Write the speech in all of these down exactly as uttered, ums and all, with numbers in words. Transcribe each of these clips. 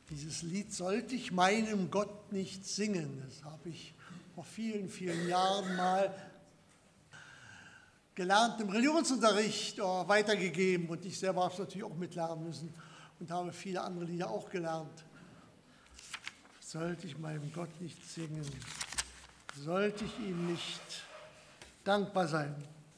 Dieses Lied sollte ich meinem Gott nicht singen. Das habe ich vor vielen, vielen Jahren mal gelernt im Religionsunterricht weitergegeben. Und ich selber habe es natürlich auch mitlernen müssen und habe viele andere Lieder auch gelernt. Sollte ich meinem Gott nicht singen, sollte ich ihm nicht dankbar sein.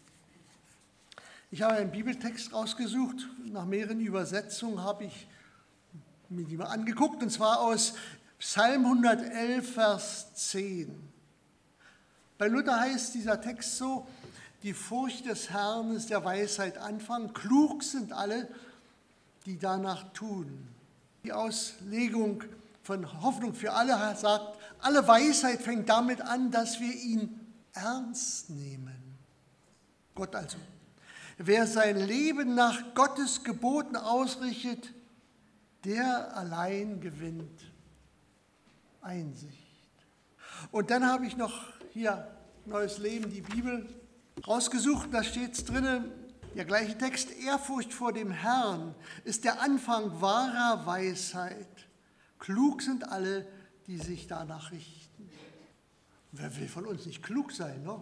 Ich habe einen Bibeltext rausgesucht. Nach mehreren Übersetzungen habe ich mir die mal angeguckt, und zwar aus Psalm hundertelf, Vers zehn. Bei Luther heißt dieser Text so: Die Furcht des Herrn ist der Weisheit Anfang, klug sind alle, die danach tun. Die Auslegung von Hoffnung für alle sagt, alle Weisheit fängt damit an, dass wir ihn ernst nehmen. Gott also. Wer sein Leben nach Gottes Geboten ausrichtet, der allein gewinnt Einsicht. Und dann habe ich noch hier Neues Leben, die Bibel, rausgesucht. Da steht es drin, der gleiche Text: Ehrfurcht vor dem Herrn ist der Anfang wahrer Weisheit. Klug sind alle, die sich danach richten. Wer will von uns nicht klug sein, ne?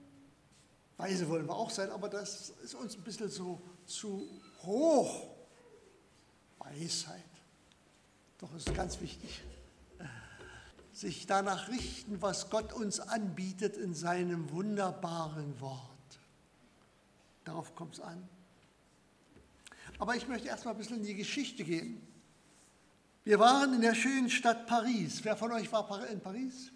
Weise wollen wir auch sein, aber das ist uns ein bisschen so zu hoch. Weisheit. Doch es ist ganz wichtig, sich danach richten, was Gott uns anbietet in seinem wunderbaren Wort. Darauf kommt es an. Aber ich möchte erst mal ein bisschen in die Geschichte gehen. Wir waren in der schönen Stadt Paris. Wer von euch war in Paris?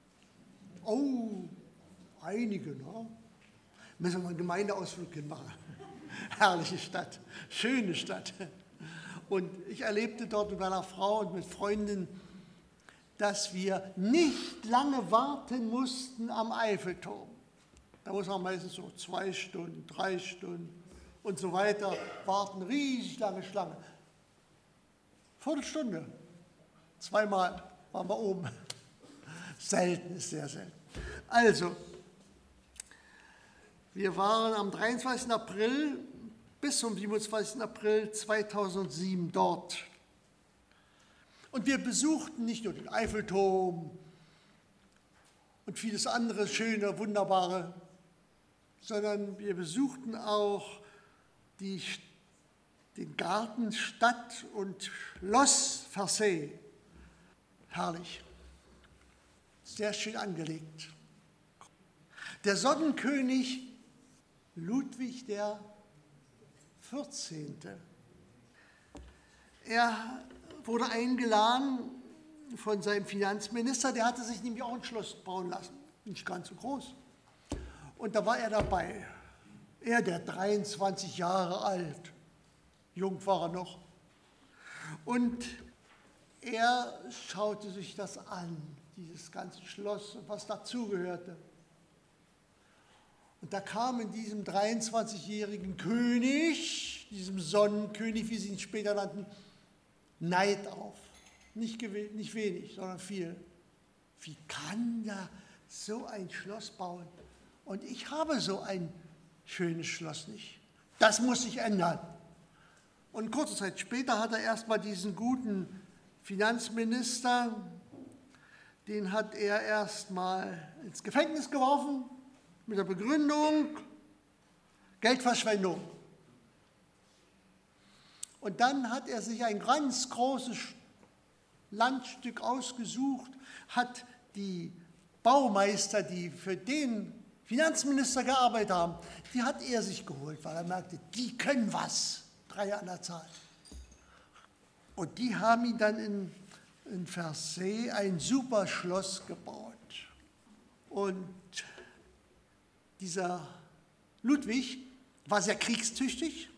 Oh, einige, ne? Müssen wir einen Gemeindeausflug hinmachen. Herrliche Stadt, schöne Stadt. Und ich erlebte dort mit meiner Frau und mit Freundinnen, dass wir nicht lange warten mussten am Eiffelturm. Da muss man meistens so zwei Stunden, drei Stunden und so weiter warten, riesig lange Schlange. Viertelstunde, zweimal waren wir oben. Selten, ist sehr selten. Also, wir waren am dreiundzwanzigsten April bis zum siebenundzwanzigsten April zweitausendsieben dort. Und wir besuchten nicht nur den Eiffelturm und vieles andere schöne, wunderbare, sondern wir besuchten auch die, den Garten Stadt und Schloss Versailles. Herrlich, sehr schön angelegt. Der Sonnenkönig Ludwig der vierzehnte. Er wurde eingeladen von seinem Finanzminister, der hatte sich nämlich auch ein Schloss bauen lassen, nicht ganz so groß. Und da war er dabei. Er, der dreiundzwanzig Jahre alt, jung war er noch. Und er schaute sich das an, dieses ganze Schloss und was dazugehörte. Und da kam in diesem dreiundzwanzigjährigen König, diesem Sonnenkönig, wie sie ihn später nannten, Neid auf. Nicht, nicht wenig, sondern viel. Wie kann da so ein Schloss bauen? Und ich habe so ein schönes Schloss nicht. Das muss sich ändern. Und kurze Zeit später hat er erstmal diesen guten Finanzminister, den hat er erstmal ins Gefängnis geworfen, mit der Begründung Geldverschwendung. Und dann hat er sich ein ganz großes Landstück ausgesucht, hat die Baumeister, die für den Finanzminister gearbeitet haben, die hat er sich geholt, weil er merkte, die können was, drei an der Zahl. Und die haben ihn dann in, in Versailles ein super Schloss gebaut. Und dieser Ludwig war sehr kriegstüchtig,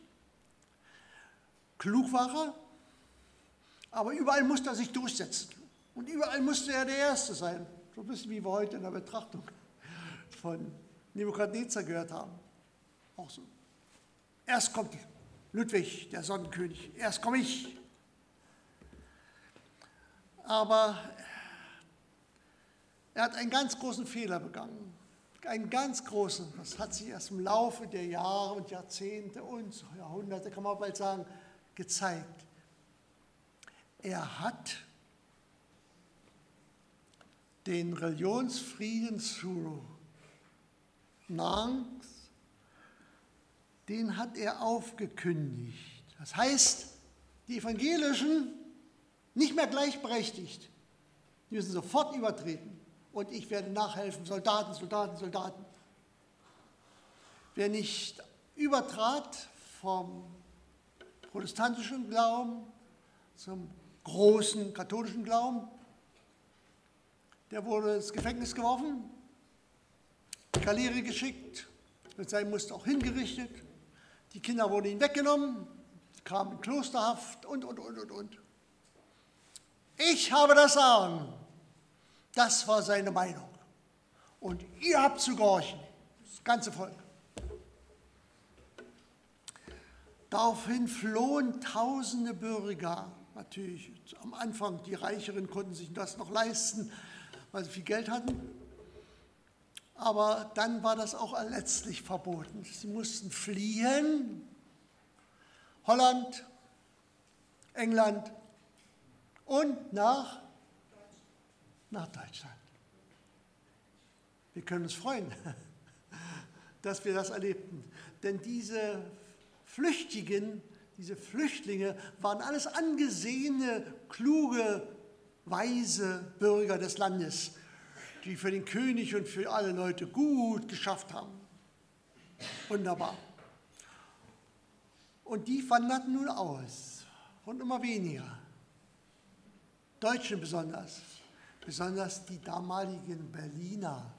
klug war er, aber überall musste er sich durchsetzen. Und überall musste er der Erste sein. So ein bisschen wie wir heute in der Betrachtung von Nebukadnezar gehört haben. Auch so. Erst kommt Ludwig, der Sonnenkönig, erst komme ich. Aber er hat einen ganz großen Fehler begangen. Einen ganz großen. Das hat sich erst im Laufe der Jahre und Jahrzehnte und Jahrhunderte, kann man bald sagen, gezeigt. Er hat den Religionsfrieden zu Nantes, den hat er aufgekündigt. Das heißt, die Evangelischen nicht mehr gleichberechtigt. Die müssen sofort übertreten. Und ich werde nachhelfen, Soldaten, Soldaten, Soldaten. Wer nicht übertrat vom protestantischen Glauben zum großen katholischen Glauben, der wurde ins Gefängnis geworfen, Galeere geschickt, mit seinem musste auch hingerichtet. Die Kinder wurden ihnen weggenommen, kamen in Klosterhaft und, und, und, und, und. Ich habe das Sagen. Das war seine Meinung. Und ihr habt zu gehorchen, das ganze Volk. Daraufhin flohen tausende Bürger. Natürlich, am Anfang, die Reicheren konnten sich das noch leisten, weil sie viel Geld hatten. Aber dann war das auch letztlich verboten. Sie mussten fliehen. Holland, England und nach, nach Deutschland. Wir können uns freuen, dass wir das erlebten. Denn diese Flüchtigen, diese Flüchtlinge waren alles angesehene, kluge, weise Bürger des Landes, die für den König und für alle Leute gut geschafft haben. Wunderbar. Und die wanderten nun aus und immer weniger. Deutsche besonders, besonders die damaligen Berliner.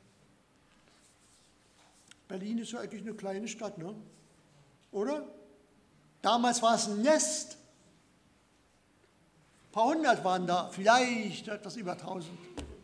Berlin ist ja eigentlich eine kleine Stadt, ne? Oder? Damals war es ein Nest. Ein paar hundert waren da, vielleicht etwas über tausend.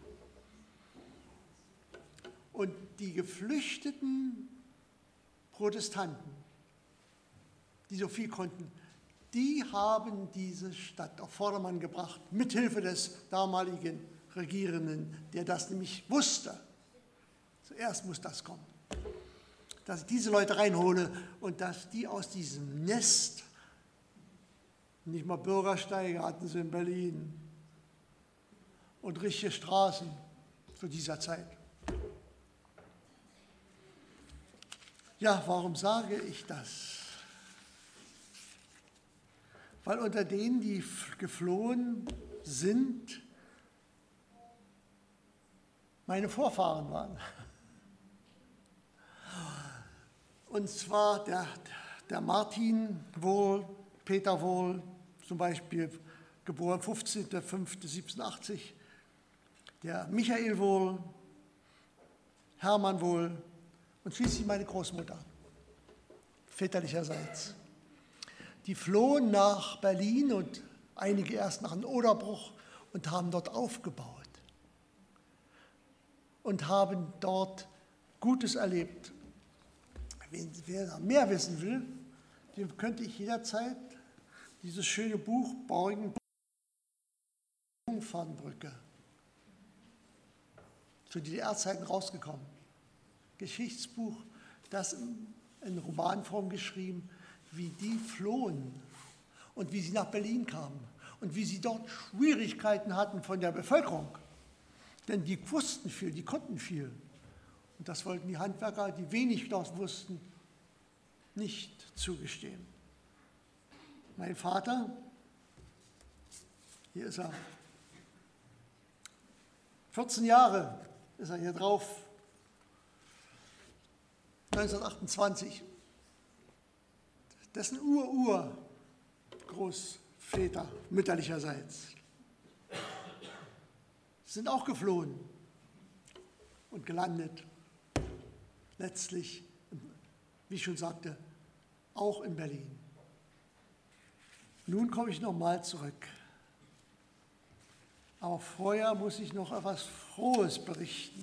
Und die geflüchteten Protestanten, die so viel konnten, die haben diese Stadt auf Vordermann gebracht, mithilfe des damaligen Regierenden, der das nämlich wusste. Zuerst muss das kommen. Dass ich diese Leute reinhole und dass die aus diesem Nest, nicht mal Bürgersteige hatten sie in Berlin und richtige Straßen zu dieser Zeit. Ja, warum sage ich das? Weil unter denen, die geflohen sind, meine Vorfahren waren. Und zwar der, der Martin Wohl, Peter Wohl, zum Beispiel geboren fünfzehnter fünfter siebzehnhundertachtzig, der Michael Wohl, Hermann Wohl und schließlich meine Großmutter, väterlicherseits. Die flohen nach Berlin und einige erst nach dem Oderbruch und haben dort aufgebaut und haben dort Gutes erlebt. Wer da mehr wissen will, dem könnte ich jederzeit dieses schöne Buch Borgen Jungfernbrücke zu D D R-Zeiten rausgekommen. Geschichtsbuch, das in Romanform geschrieben, wie die flohen und wie sie nach Berlin kamen und wie sie dort Schwierigkeiten hatten von der Bevölkerung. Denn die wussten viel, die konnten viel. Und das wollten die Handwerker, die wenig dort wussten, nicht zugestehen. Mein Vater, hier ist er, vierzehn Jahre ist er hier drauf, neunzehnhundertachtundzwanzig. Dessen Ur-Ur-Großväter mütterlicherseits sind auch geflohen und gelandet. Letztlich, wie ich schon sagte, auch in Berlin. Nun komme ich nochmal zurück. Aber vorher muss ich noch etwas Frohes berichten.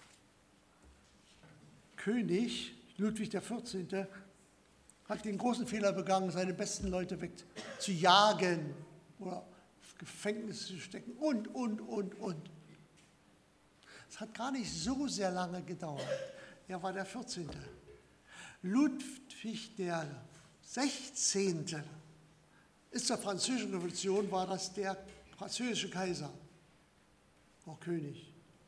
König Ludwig der vierzehnte hat den großen Fehler begangen, seine besten Leute wegzujagen oder ins Gefängnis zu stecken und, und, und, und. Es hat gar nicht so sehr lange gedauert. Er war der vierzehnte. Ludwig der sechzehnte ist zur Französischen Revolution, war das der französische Kaiser, auch König.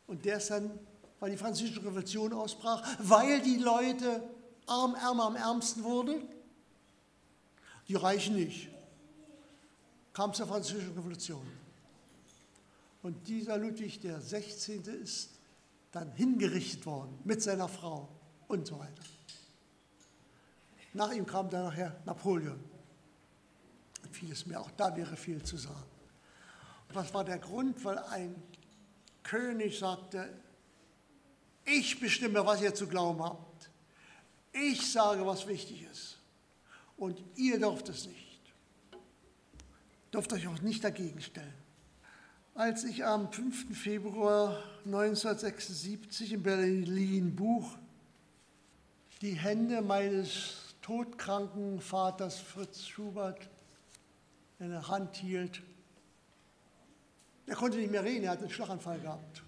Und der ist dann, weil die Französische Revolution ausbrach, weil die Leute arm, ärmer am ärmsten wurden, die Reichen nicht, kam es zur Französischen Revolution. Und dieser Ludwig der Sechzehnte ist dann hingerichtet worden mit seiner Frau und so weiter. Nach ihm kam dann nachher Napoleon und vieles mehr. Auch da wäre viel zu sagen. Und was war der Grund? Weil ein König sagte, ich bestimme, was ihr zu glauben habt. Ich sage, was wichtig ist. Und ihr dürft es nicht. Dürft euch auch nicht dagegen stellen. Als ich am fünften Februar neunzehnhundertsechsundsiebzig in Berlin Buch die Hände meines todkranken Vaters Fritz Schubert in der Hand hielt, er konnte nicht mehr reden, er hatte einen Schlaganfall gehabt.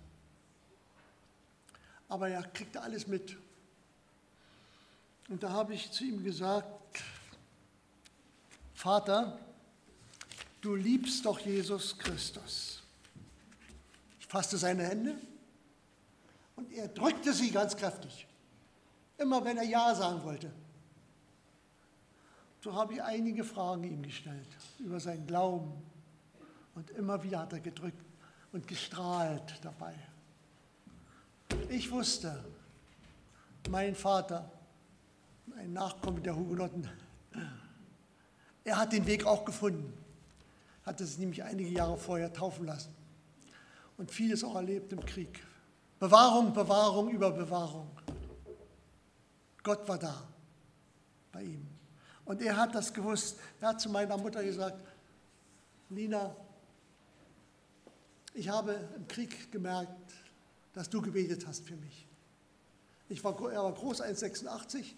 Aber er kriegte alles mit. Und da habe ich zu ihm gesagt, Vater, du liebst doch Jesus Christus. Ich fasste seine Hände und er drückte sie ganz kräftig, immer wenn er Ja sagen wollte. So habe ich einige Fragen ihm gestellt über seinen Glauben und immer wieder hat er gedrückt und gestrahlt dabei. Ich wusste, mein Vater, ein Nachkomme der Hugenotten, er hat den Weg auch gefunden, hatte sich nämlich einige Jahre vorher taufen lassen und vieles auch erlebt im Krieg. Bewahrung, Bewahrung über Bewahrung. Gott war da bei ihm. Und er hat das gewusst. Er hat zu meiner Mutter gesagt, Lina, ich habe im Krieg gemerkt, dass du gebetet hast für mich. Ich war, er war groß, eins Komma sechsundachtzig,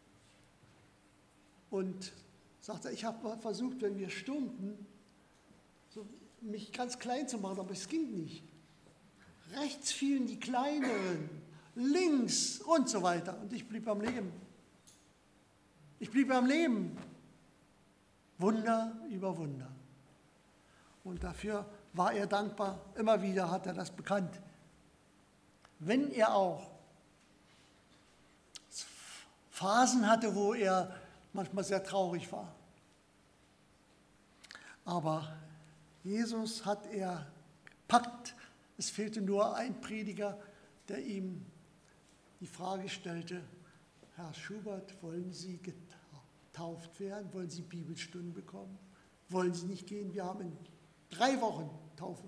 und sagte, ich habe versucht, wenn wir stürmten, so mich ganz klein zu machen, aber es ging nicht. Rechts fielen die Kleineren, links und so weiter. Und ich blieb am Leben. Ich blieb am Leben. Wunder über Wunder. Und dafür war er dankbar. Immer wieder hat er das bekannt. Wenn er auch Phasen hatte, wo er manchmal sehr traurig war. Aber Jesus hat er gepackt. Es fehlte nur ein Prediger, der ihm die Frage stellte, Herr Schubert, wollen Sie getauft werden? Wollen Sie Bibelstunden bekommen? Wollen Sie nicht gehen? Wir haben in drei Wochen Taufe.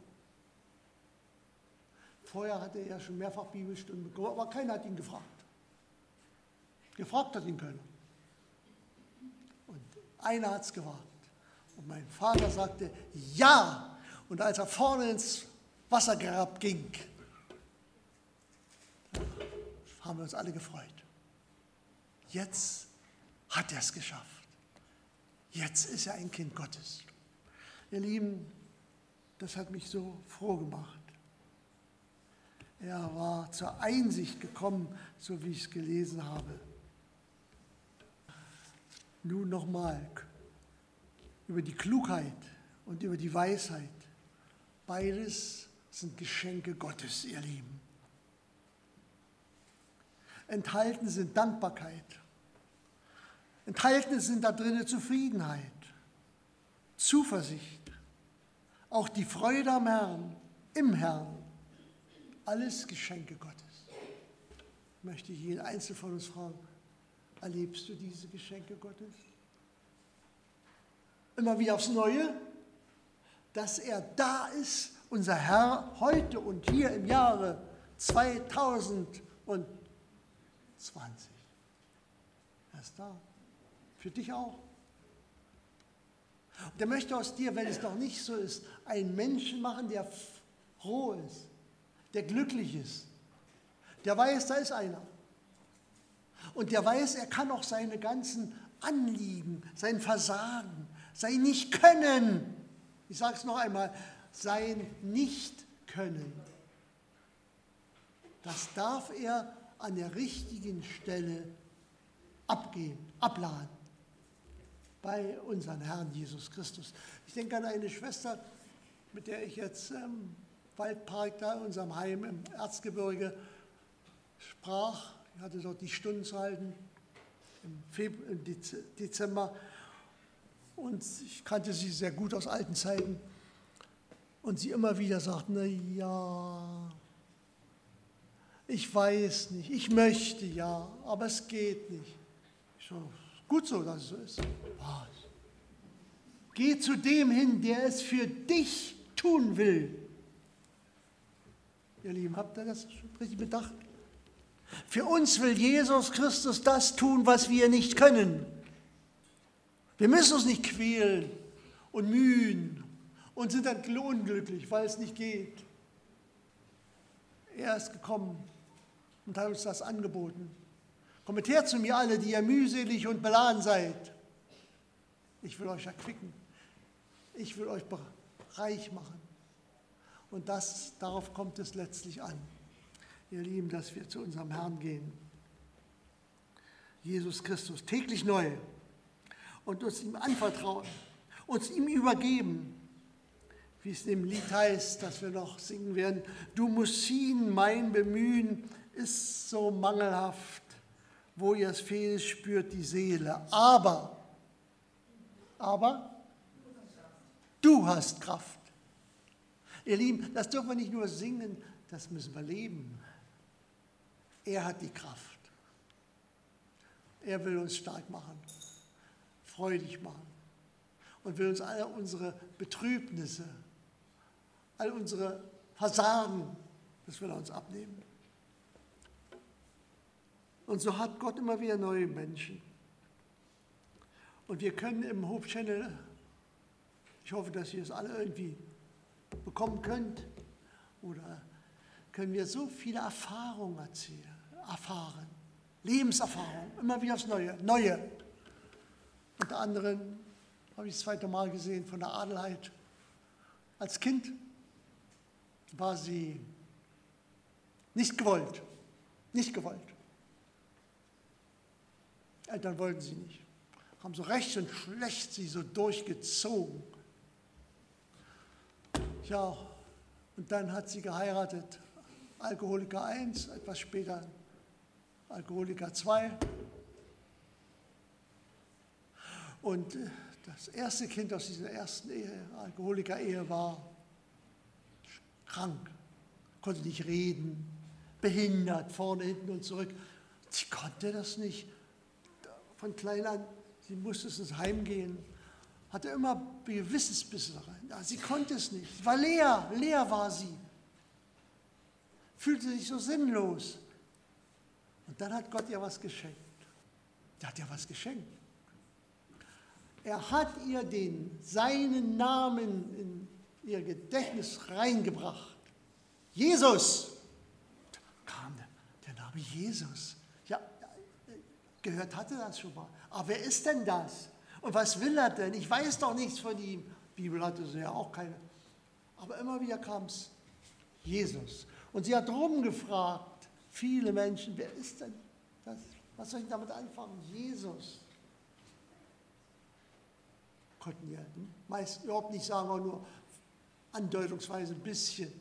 Vorher hatte er schon mehrfach Bibelstunden bekommen, aber keiner hat ihn gefragt. Gefragt hat ihn keiner. Und einer hat es gewagt. Und mein Vater sagte, ja. Und als er vorne ins Wassergrab ging, haben wir uns alle gefreut. Jetzt hat er es geschafft. Jetzt ist er ein Kind Gottes. Ihr Lieben, das hat mich so froh gemacht. Er war zur Einsicht gekommen, so wie ich es gelesen habe. Nun nochmal über die Klugheit und über die Weisheit. Beides sind Geschenke Gottes, ihr Lieben. Enthalten sind Dankbarkeit. Enthalten sind da drin Zufriedenheit, Zuversicht, auch die Freude am Herrn, im Herrn. Alles Geschenke Gottes. Möchte ich jeden Einzelnen von uns fragen, erlebst du diese Geschenke Gottes? Immer wieder aufs Neue, dass er da ist, unser Herr, heute und hier im Jahre zweitausendzwanzig. Er ist da. Für dich auch. Und er möchte aus dir, wenn es noch nicht so ist, einen Menschen machen, der froh ist, der glücklich ist, der weiß, da ist einer. Und der weiß, er kann auch seine ganzen Anliegen, sein Versagen, sein Nicht-Können, ich sage es noch einmal, sein Nicht-Können, das darf er an der richtigen Stelle abgeben, abladen bei unserem Herrn Jesus Christus. Ich denke an eine Schwester, mit der ich jetzt ähm, Waldpark da in unserem Heim im Erzgebirge sprach. Ich hatte dort die Stunden zu halten im, Februar, im Dezember und ich kannte sie sehr gut aus alten Zeiten. Und sie immer wieder sagt, na ja, ich weiß nicht, ich möchte ja, aber es geht nicht. Ich so, gut so, dass es so ist. Was? Geh zu dem hin, der es für dich tun will. Ihr Lieben, habt ihr das richtig bedacht? Für uns will Jesus Christus das tun, was wir nicht können. Wir müssen uns nicht quälen und mühen und sind dann unglücklich, weil es nicht geht. Er ist gekommen und hat uns das angeboten. Kommt her zu mir alle, die ihr mühselig und beladen seid. Ich will euch erquicken. Ich will euch reich machen. Und das, darauf kommt es letztlich an, ihr Lieben, dass wir zu unserem Herrn gehen. Jesus Christus, täglich neu. Und uns ihm anvertrauen, uns ihm übergeben. Wie es im Lied heißt, das wir noch singen werden. Du musst ziehen, mein Bemühen ist so mangelhaft, wo ihr es fehlt, spürt die Seele. Aber, aber, du hast Kraft. Ihr Lieben, das dürfen wir nicht nur singen, das müssen wir leben. Er hat die Kraft. Er will uns stark machen, freudig machen und will uns alle unsere Betrübnisse, all unsere Versagen, das will er uns abnehmen. Und so hat Gott immer wieder neue Menschen. Und wir können im Hope Channel, ich hoffe, dass ihr es alle irgendwie bekommen könnt, oder können wir so viele Erfahrungen erzählen, erfahren, Lebenserfahrungen, immer wieder aufs Neue, Neue. Unter anderem habe ich das zweite Mal gesehen von der Adelheid. Als Kind war sie nicht gewollt, nicht gewollt. Eltern wollten sie nicht, haben so rechts und schlecht sie so durchgezogen. Ja, und dann hat sie geheiratet, Alkoholiker eins, etwas später Alkoholiker zwei. Und das erste Kind aus dieser ersten Ehe, Alkoholiker-Ehe, war krank, konnte nicht reden, behindert, vorne, hinten und zurück. Sie konnte das nicht. Von klein an, sie musste ins Heim gehen, hatte immer Gewissensbisse rein. Sie konnte es nicht. Sie war leer, leer war sie. Fühlte sich so sinnlos. Und dann hat Gott ihr was geschenkt. Er hat ihr was geschenkt. Er hat ihr den, seinen Namen in ihr Gedächtnis reingebracht. Jesus. Da kam der, der Name Jesus. Ja, gehört hatte das schon mal. Aber wer ist denn das? Und was will er denn? Ich weiß doch nichts von ihm. Die Bibel hatte sie ja auch keine. Aber immer wieder kam es Jesus. Und sie hat rumgefragt, viele Menschen, wer ist denn das? Was soll ich damit anfangen? Jesus. Konnten die meisten überhaupt nicht sagen, aber nur andeutungsweise ein bisschen.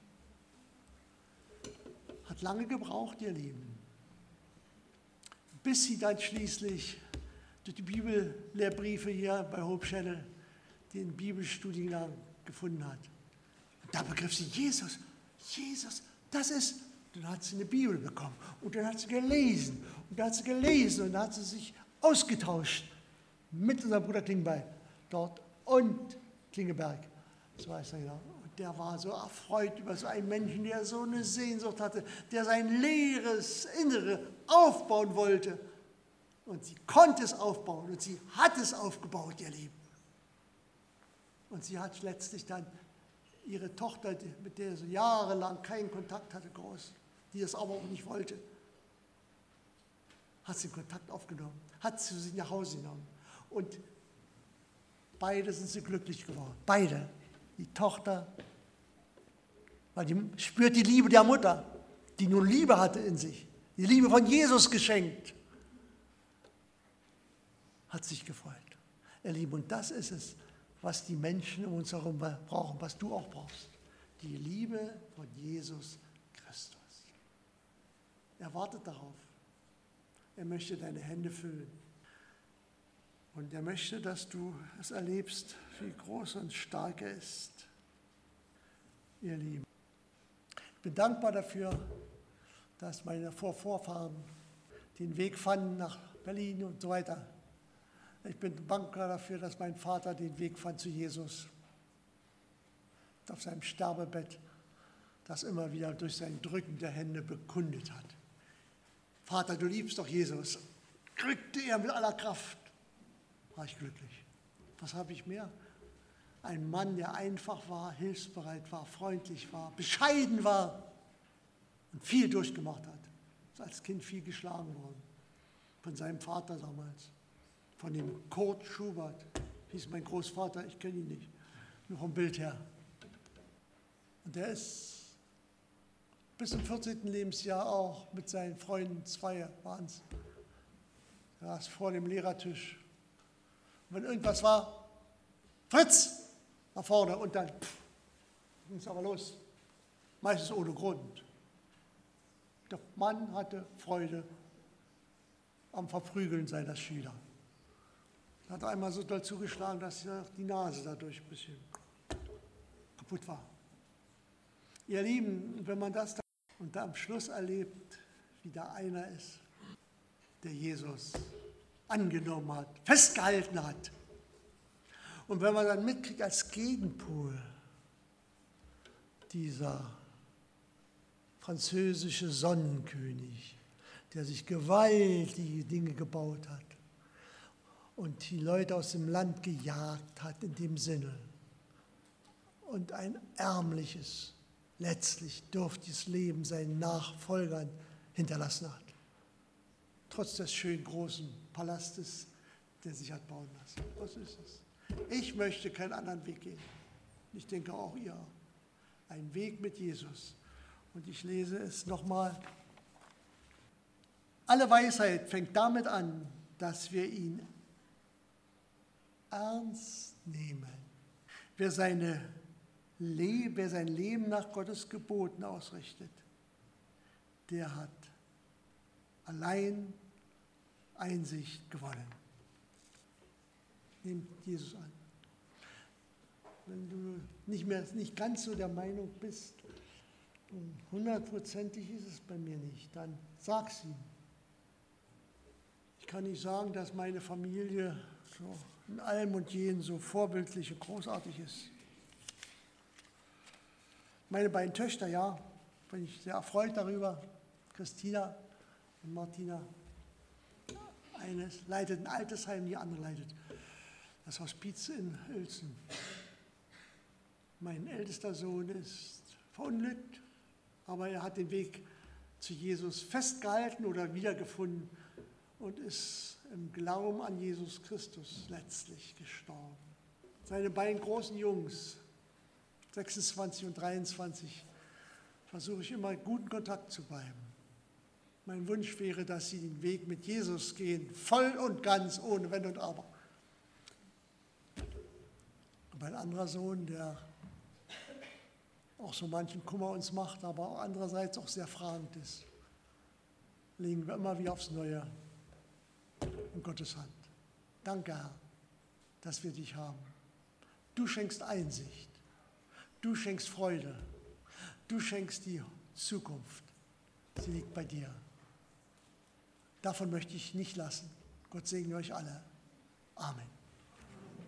Hat lange gebraucht, ihr Lieben, bis sie dann schließlich durch die Bibellehrbriefe hier bei Hope Channel den Bibelstudiengang gefunden hat. Und da begriff sie Jesus, Jesus, das ist, dann hat sie eine Bibel bekommen und dann hat sie gelesen und dann hat sie gelesen und dann hat sie sich ausgetauscht mit unserem Bruder Klingbeil dort und Klingeberg, so heißt er genau. Und der war so erfreut über so einen Menschen, der so eine Sehnsucht hatte, der sein leeres Innere aufbauen wollte. Und sie konnte es aufbauen und sie hat es aufgebaut, ihr Lieben. Und sie hat letztlich dann ihre Tochter, mit der sie jahrelang keinen Kontakt hatte, groß, die das aber auch nicht wollte, hat sie Kontakt aufgenommen, hat sie sich nach Hause genommen. Und beide sind sie glücklich geworden. Beide. Die Tochter, weil die spürt die Liebe der Mutter, die nun Liebe hatte in sich, die Liebe von Jesus geschenkt, hat sich gefreut. Ihr Lieben, und das ist es, was die Menschen um uns herum brauchen, was du auch brauchst. Die Liebe von Jesus Christus. Er wartet darauf. Er möchte deine Hände füllen. Und er möchte, dass du es erlebst, wie groß und stark er ist. Ihr Lieben, ich bin dankbar dafür, dass meine Vorvorfahren den Weg fanden nach Berlin und so weiter. Ich bin dankbar dafür, dass mein Vater den Weg fand zu Jesus. Auf seinem Sterbebett das immer wieder durch sein Drücken der Hände bekundet hat. Vater, du liebst doch Jesus. Drückte er mit aller Kraft. War ich glücklich. Was habe ich mehr? Ein Mann, der einfach war, hilfsbereit war, freundlich war, bescheiden war und viel durchgemacht hat. Ist als Kind viel geschlagen worden. Von seinem Vater damals. Von dem Kurt Schubert. Hieß mein Großvater, ich kenne ihn nicht. Nur vom Bild her. Und der ist bis zum vierzehnten Lebensjahr auch mit seinen Freunden, zwei waren es, saß vor dem Lehrertisch. Und wenn irgendwas war, Fritz, nach vorne und dann ging es aber los. Meistens ohne Grund. Der Mann hatte Freude am Verprügeln seiner Schüler. Er hat einmal so doll zugeschlagen, dass die Nase dadurch ein bisschen kaputt war. Ihr Lieben, wenn man das dann und am Schluss erlebt, wie da einer ist, der Jesus angenommen hat, festgehalten hat. Und wenn man dann mitkriegt als Gegenpol dieser französische Sonnenkönig, der sich gewaltige Dinge gebaut hat und die Leute aus dem Land gejagt hat in dem Sinne und ein ärmliches, letztlich dürftiges Leben seinen Nachfolgern hinterlassen hat. Trotz des schönen großen Palastes, der sich hat bauen lassen. Was ist es? Ich möchte keinen anderen Weg gehen. Ich denke auch ihr. Ein Weg mit Jesus. Und ich lese es nochmal. Alle Weisheit fängt damit an, dass wir ihn ernst nehmen. Wer, seine Le- wer sein Leben nach Gottes Geboten ausrichtet, der hat allein Einsicht gewonnen. Nehmt Jesus an. Wenn du nicht mehr nicht ganz so der Meinung bist, hundertprozentig ist es bei mir nicht, dann sag's ihm. Ich kann nicht sagen, dass meine Familie so in allem und jedem so vorbildlich und großartig ist. Meine beiden Töchter, ja, bin ich sehr erfreut darüber, Christina und Martina. Eine leitet ein Altersheim, die andere leitet das Hospiz in Uelzen. Mein ältester Sohn ist verunglückt, aber er hat den Weg zu Jesus festgehalten oder wiedergefunden und ist im Glauben an Jesus Christus letztlich gestorben. Seine beiden großen Jungs, sechsundzwanzig und dreiundzwanzig, versuche ich immer guten Kontakt zu bleiben. Mein Wunsch wäre, dass sie den Weg mit Jesus gehen, voll und ganz, ohne Wenn und Aber. Und mein anderer Sohn, der auch so manchen Kummer uns macht, aber auch andererseits auch sehr fragend ist, legen wir immer wieder aufs Neue in Gottes Hand. Danke, Herr, dass wir dich haben. Du schenkst Einsicht, du schenkst Freude, du schenkst die Zukunft. Sie liegt bei dir. Davon möchte ich nicht lassen. Gott segne euch alle. Amen.